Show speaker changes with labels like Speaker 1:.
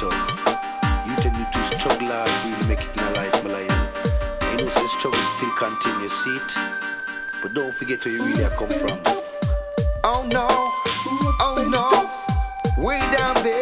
Speaker 1: tough. You take me to struggle hard, really make it in a life, my lion. And you know, say struggle still continue, see it? But don't forget where you really have come from. Oh no, way down there.